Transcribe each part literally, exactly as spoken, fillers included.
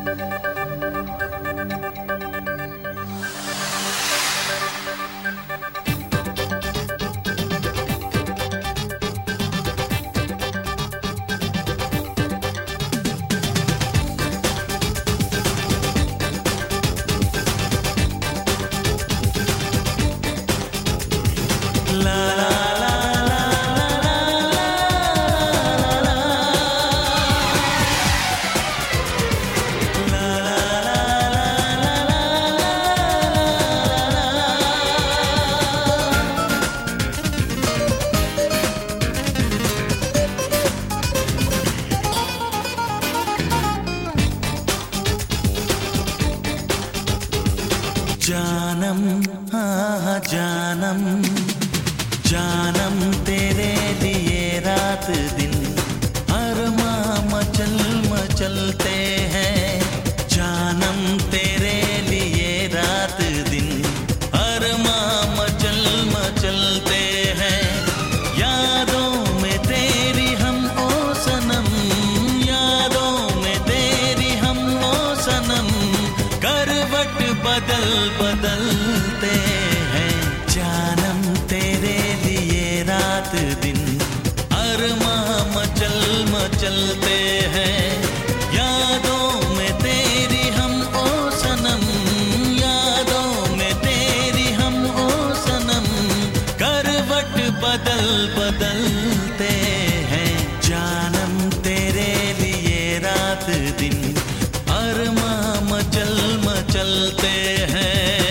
जानम हाँ जानम जानम तेरे लिए रात दिन अरमां मचल मचलते हैं। जानम तेरे लिए रात दिन अरमां मचल मचलते हैं। यादों में तेरी हम ओ सनम, यादों में तेरी हम ओ सनम, करवट बदल बदलते हैं। जानम तेरे लिए रात दिन अरमां मचल मचलते हैं। यादों में तेरी हम ओ सनम, यादों में तेरी हम ओ सनम, करवट बदल बदलते हैं। जानम तेरे लिए रात दिन अरमां मचल मचलते हैं।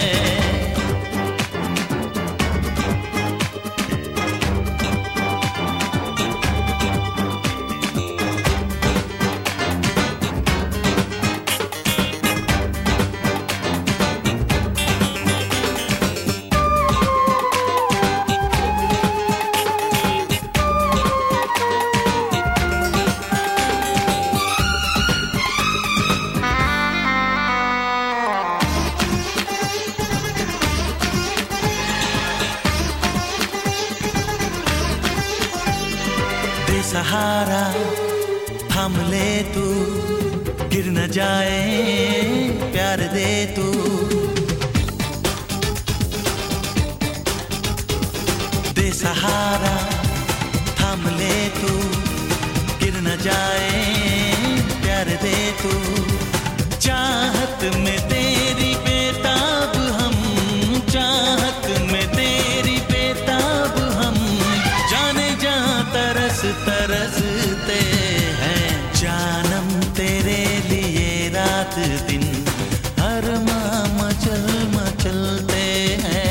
सहारा थाम ले तू, गिर न जाए प्यार दे तू। दे सहारा थाम ले तू, गिर न जाए प्यार दे तू। चाहत में तेरी बेताब हम, चाहत में तेरी बेताब हम, जाने जा तरस तरसते हैं। जानम तेरे लिए रात दिन अरमां मचल मचलते हैं।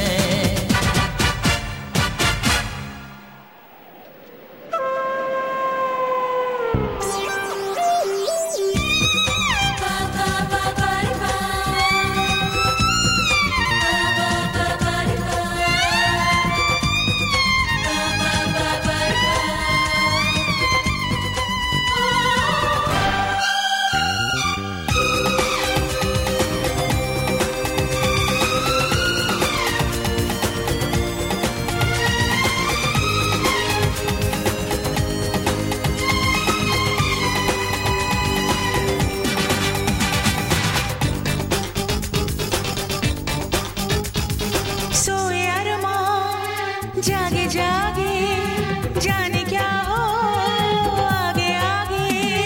जागे जागे जाने क्या हो आगे आगे।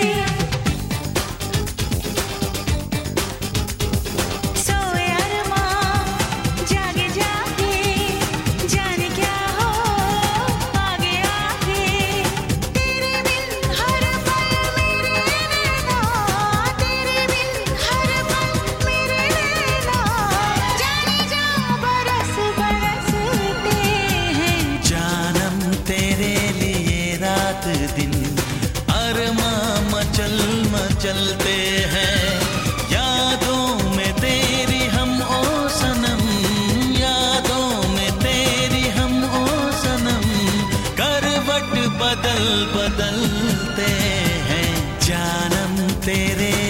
सोए अरमां जागे जागे जाने क्या हो आगे आगे। तेरे बिन हर पल मेरे नैना, तेरे बिन हर पल मेरे नैना, जाने जा बरस बरसते हैं। जानम तेरे लिए रात दिन अरमां मचल मचलते हैं। यादों में तेरी हम ओ सनम, यादों में तेरी हम ओ सनम, करवट बदल बदलते हैं। जानम तेरे